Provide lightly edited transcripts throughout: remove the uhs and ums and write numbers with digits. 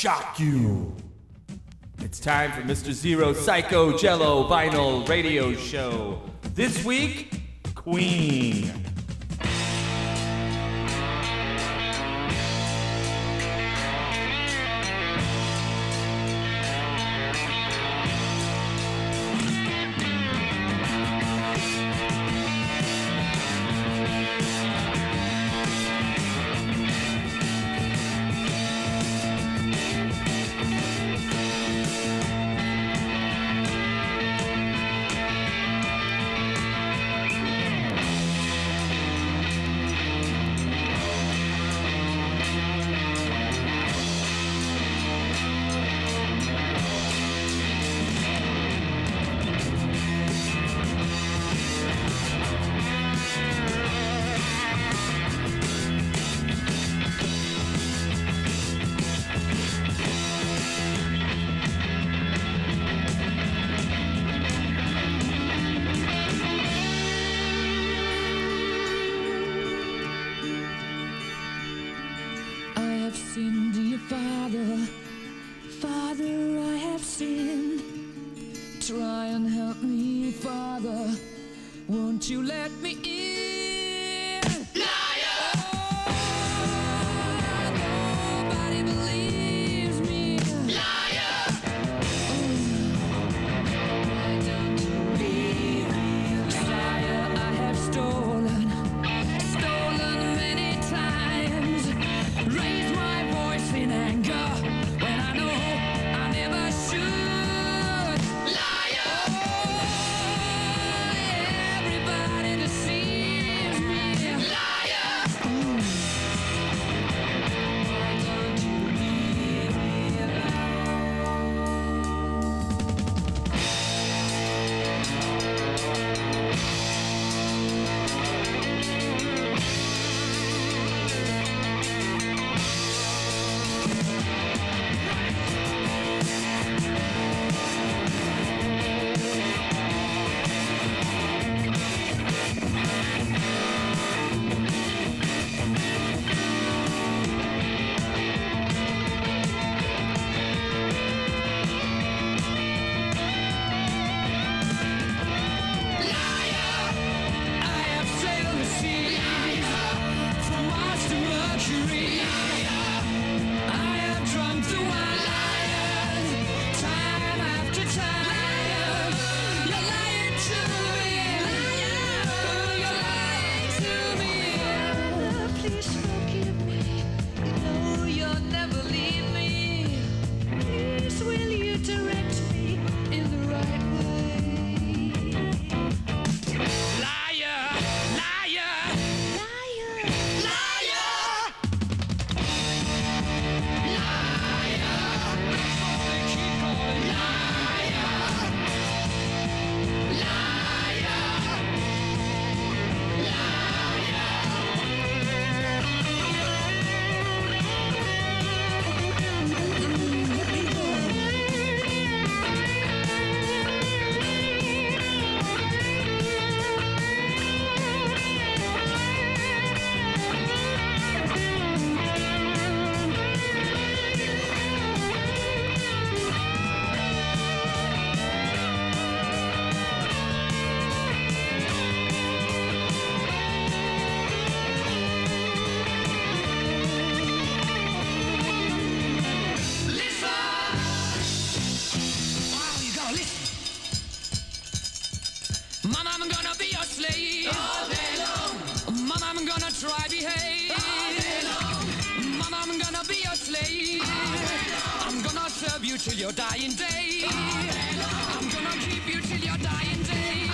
shock you. It's time for Mr. Zero Psycho Jello Vinyl Radio Show. This week, Queen. Till your dying day. I'm gonna keep you till your dying day.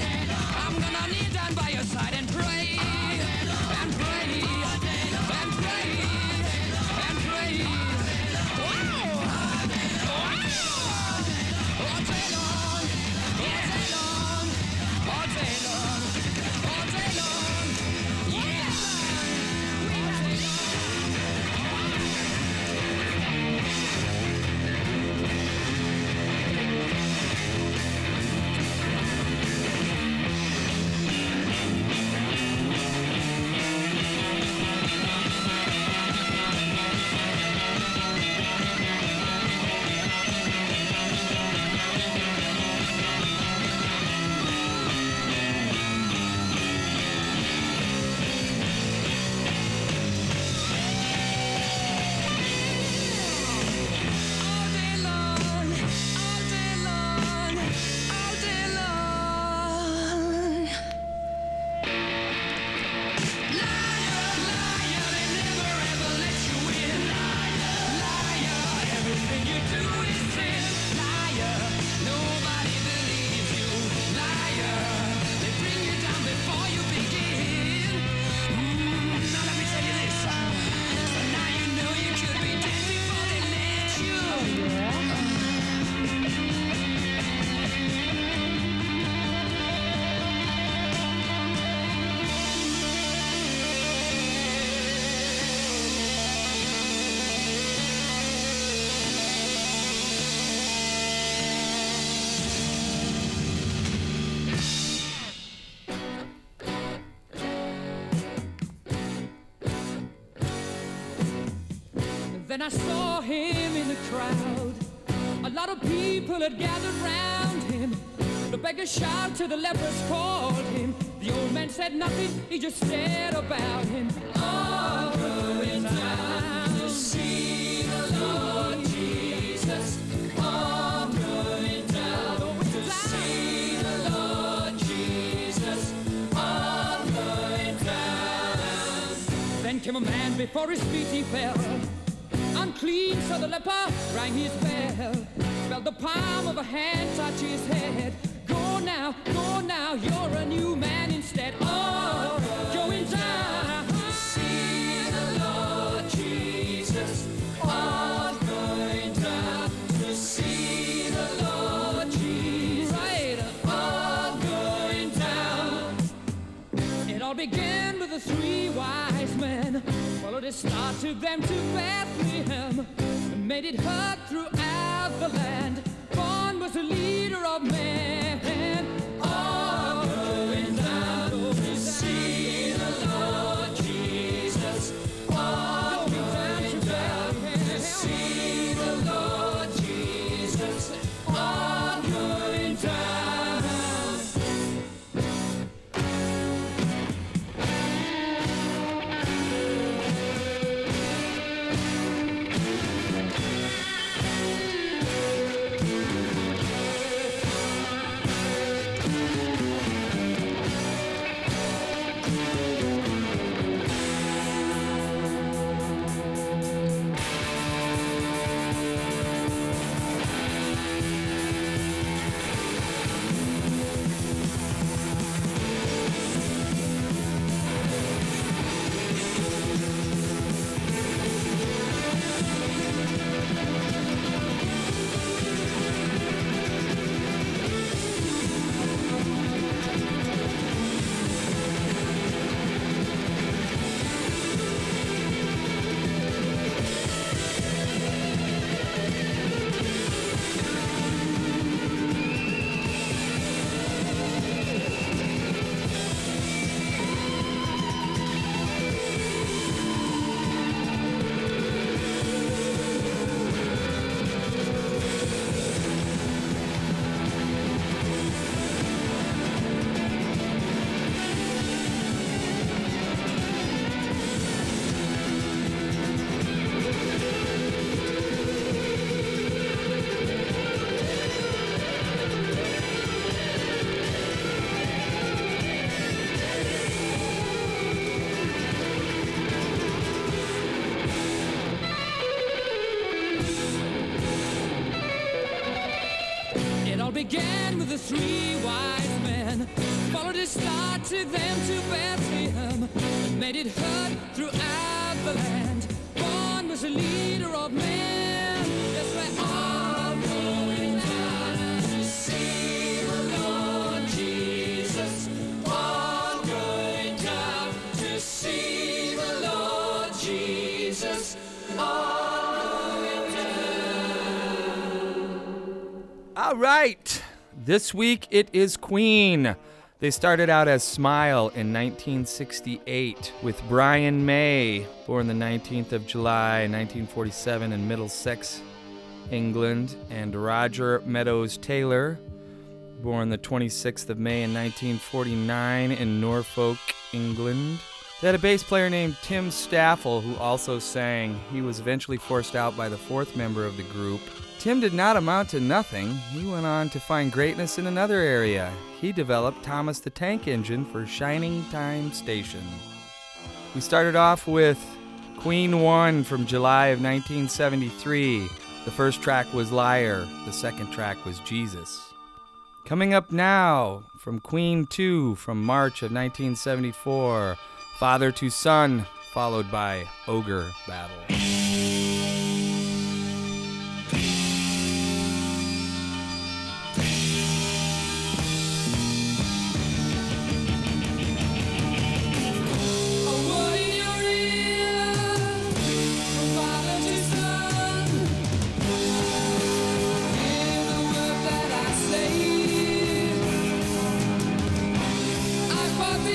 I'm gonna kneel down by your side and pray. And pray. And pray. And pray. Wow! Wow! All day long. All day long. All day long. All day long. Yeah! All day long. Then I saw him in the crowd. A lot of people had gathered round him. The beggar shouted to the lepers, called him. The old man said nothing, he just stared about him. All going down to see the Lord Jesus. All going down to see the Lord Jesus. All going down. Then came a man, before his feet he fell. Unclean, so the leper rang his bell. Felt the palm of a hand touch his head. Go now, you're a new man instead. Oh, going down to see the Lord Jesus. Oh, going down to see the Lord Jesus. Right, oh, going down. It all began with the three wise men. Followed his star, took them to Bethlehem, and made it heard throughout the land. Born was the leader of men. All going down to see the Lord Jesus. All going down to see the Lord Jesus. All going down. Began with the three wise men. Followed his star, took them to Bethlehem, made it heard throughout the land. Born was a leader of men. Yes, we're all going down to see the Lord Jesus. All going down to see the Lord Jesus. All going down. All right. This week it is Queen. They started out as Smile in 1968 with Brian May, born the 19th of July, 1947 in Middlesex, England, and Roger Meadows Taylor, born the 26th of May in 1949 in Norfolk, England. They had a bass player named Tim Staffel who also sang. He was eventually forced out by the fourth member of the group. Tim did not amount to nothing. He went on to find greatness in another area. He developed Thomas the Tank Engine for Shining Time Station. We started off with Queen 1 from July of 1973. The first track was Liar. The second track was Jesus. Coming up now from Queen 2 from March of 1974, Father to Son, followed by Ogre Battle.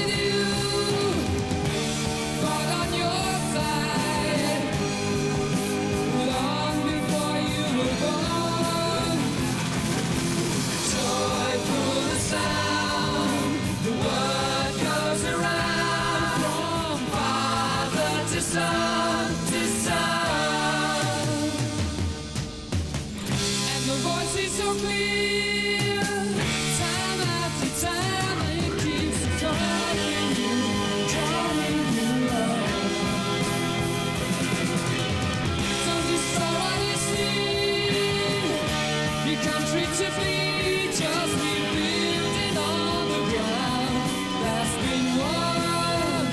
On your side. so clear. Time after time, it keeps calling you, calling you love. Don't you saw what you see? Your country to bleed, just rebuilding on the ground that's been won.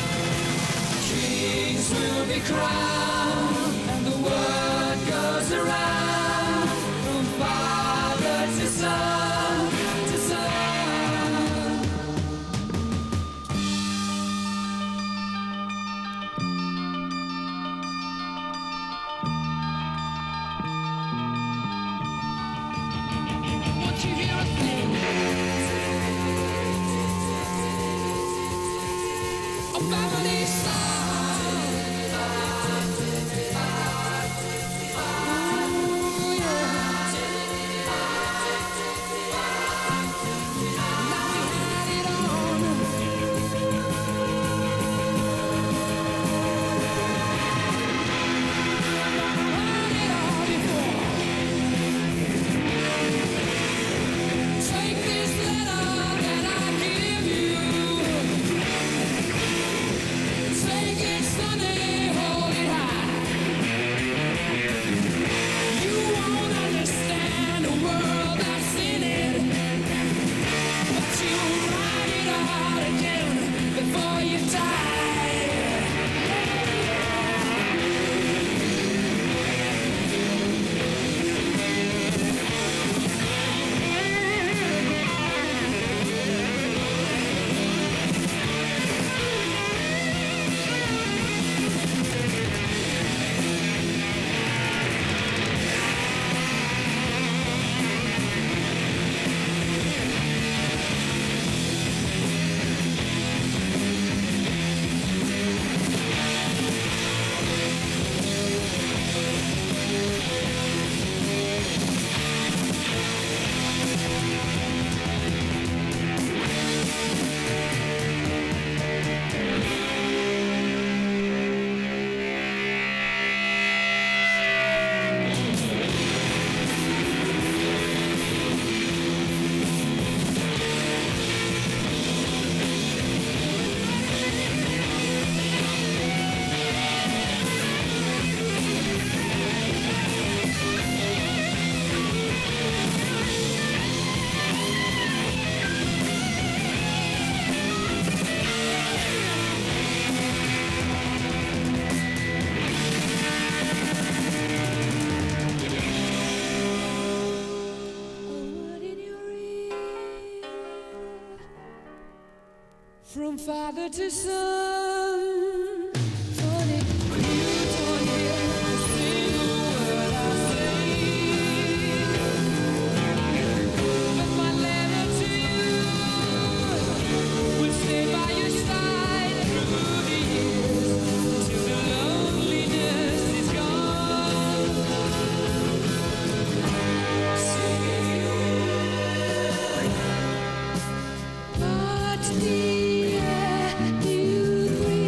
Kings will be crowned, and the word goes around from father to son to son. Won't you hear a thing about an song? Take this letter that I give you. Take it Sunday, hold it high. You won't understand a world that's in it, but you'll write it out again before you die. What did you read? From father to son. Funny, you don't hear a single word I say. But my letter to you will stay by your side through the years till the loneliness is gone. But the air you breathe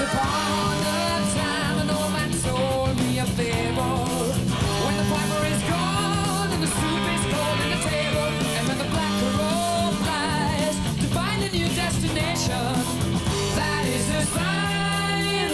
upon a time an old man told me a fable. When the piper is gone and the soup is cold in the table, and when the black crow flies to find a new destination, that is a sign.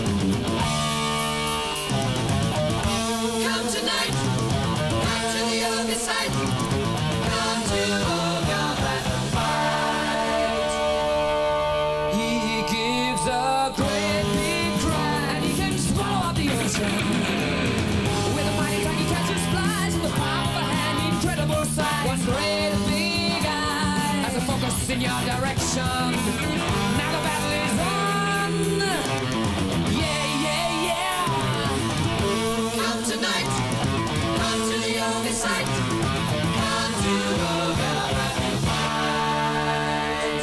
Come tonight, come to the other side, come to Ogre and fight. He gives a great big cry, and he can swallow up the ocean. With a mighty tongue he catches flies, with a powerful hand, incredible size. One great big eye has a focus in your direction. Now the battle is on. Yeah, yeah, yeah. Come tonight, come to the only sight, come to Ogre and fight.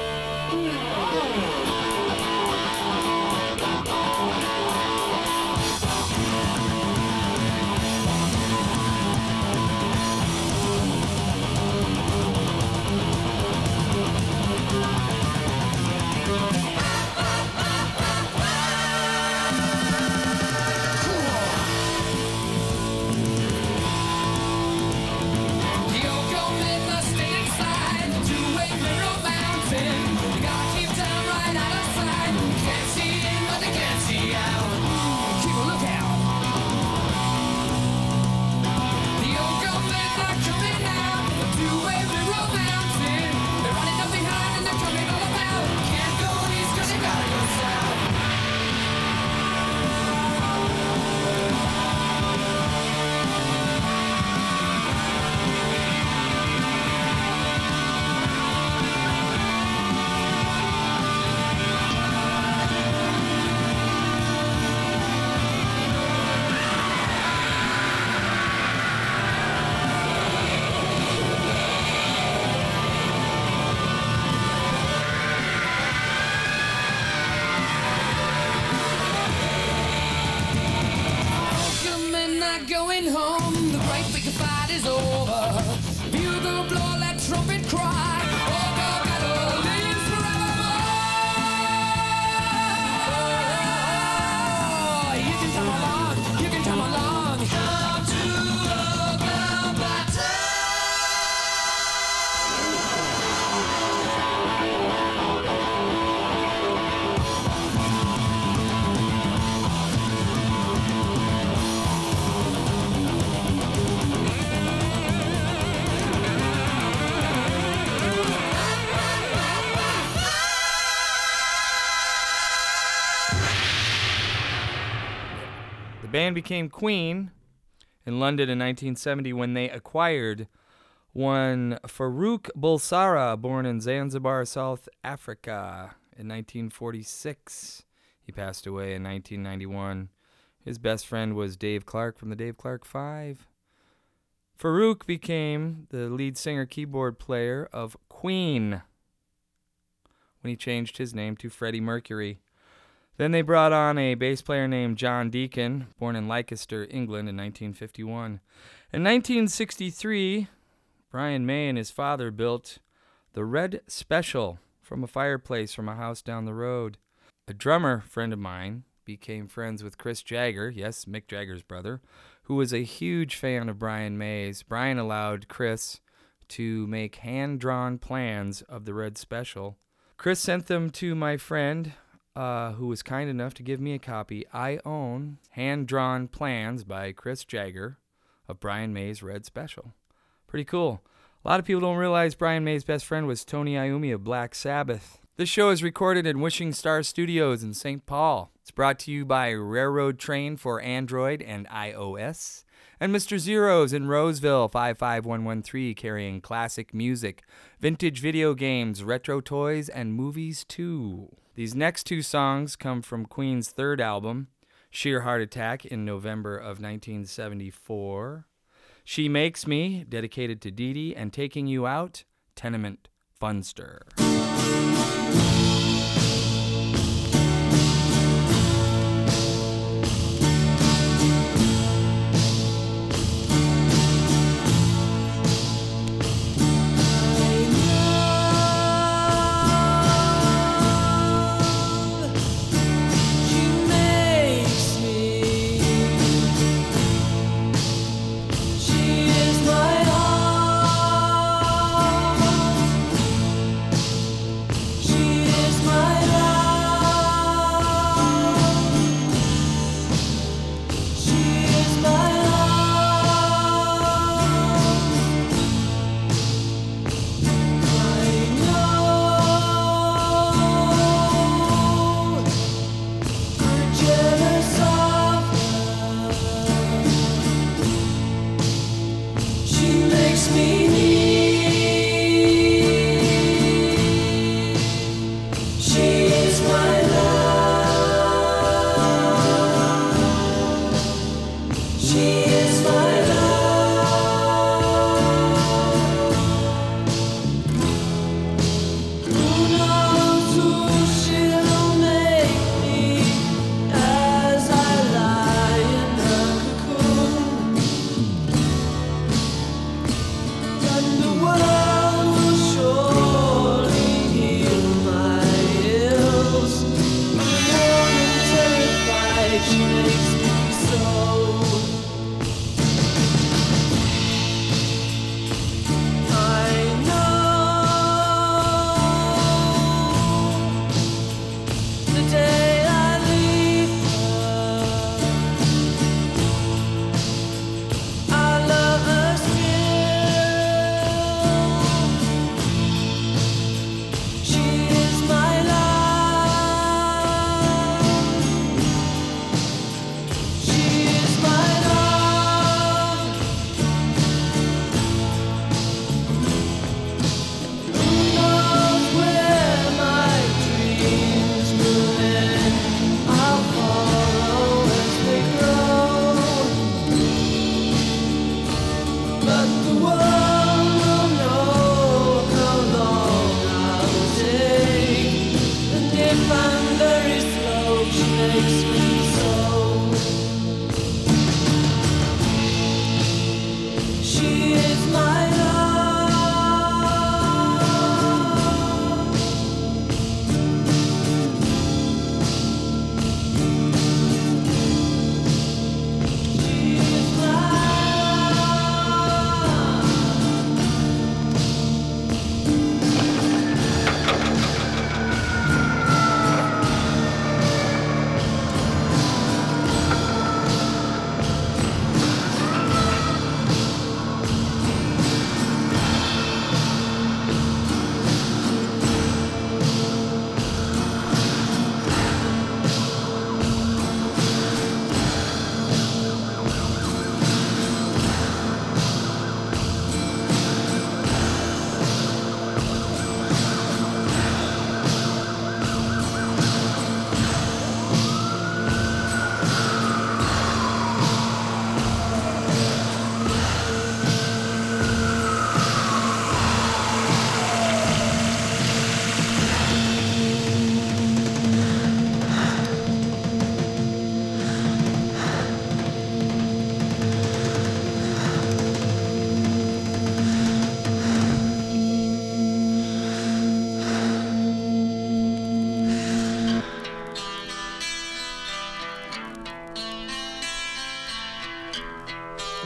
Going home, the great big fight is over. Bugle blow, let trumpet cry. Ogre battle lives forevermore. You can come along, you can come along. Come to Ogre battle. The band became Queen in London in 1970 when they acquired one Farouk Bulsara, born in Zanzibar, South Africa in 1946. He passed away in 1991. His best friend was Dave Clark from the Dave Clark Five. Farouk became the lead singer keyboard player of Queen when he changed his name to Freddie Mercury. Then they brought on a bass player named John Deacon, born in Leicester, England in 1951. In 1963, Brian May and his father built the Red Special from a fireplace from a house down the road. A drummer friend of mine became friends with Chris Jagger, yes, Mick Jagger's brother, who was a huge fan of Brian May's. Brian allowed Chris to make hand-drawn plans of the Red Special. Chris sent them to my friend, who was kind enough to give me a copy. I own hand-drawn plans by Chris Jagger of Brian May's Red Special. Pretty cool. A lot of people don't realize Brian May's best friend was Tony Iommi of Black Sabbath. This show is recorded in Wishing Star Studios in St. Paul. It's brought to you by Railroad Train for Android and iOS, and Mr. Zeros in Roseville, 55113, carrying classic music, vintage video games, retro toys, and movies too. These next two songs come from Queen's third album, Sheer Heart Attack, in November of 1974. She Makes Me, dedicated to Dee Dee, and Taking You Out, Tenement Funster.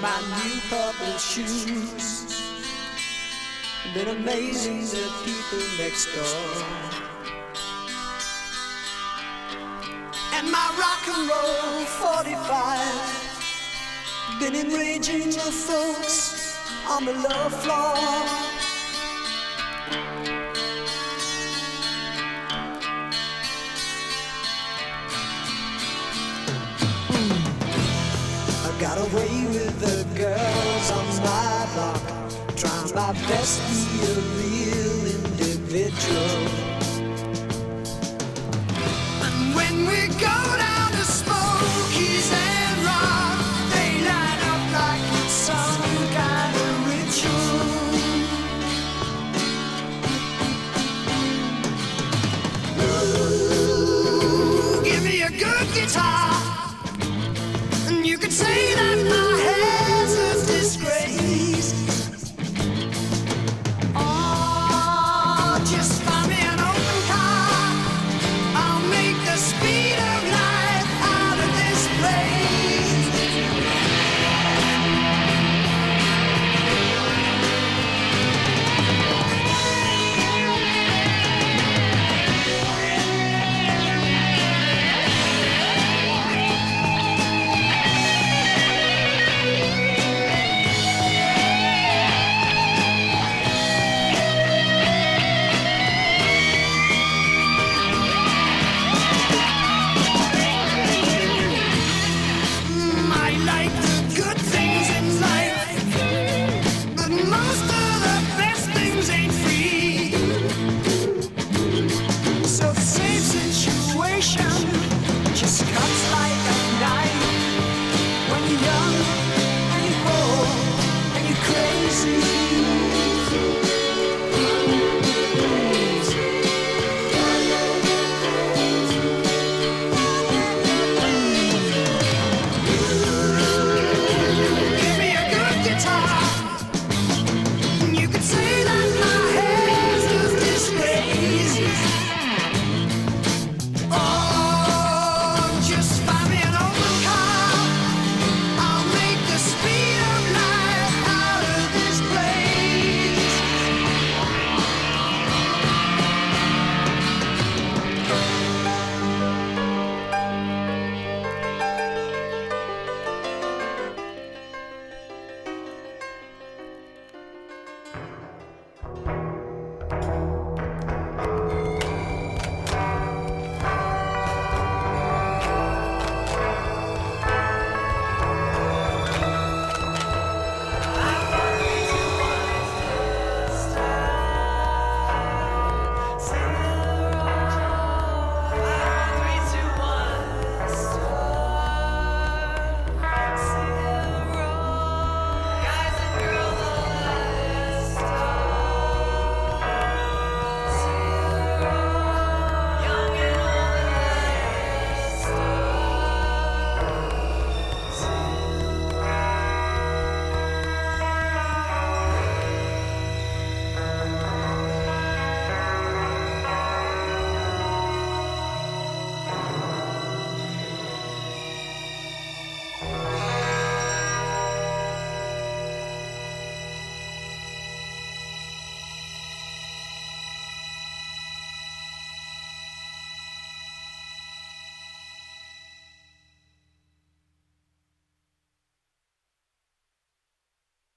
my new purple shoes. Been amazing the people next door. And my rock and roll 45 been enraging the folks on the lower floor. I got away with the girls on my block, trying my best to be a real individual.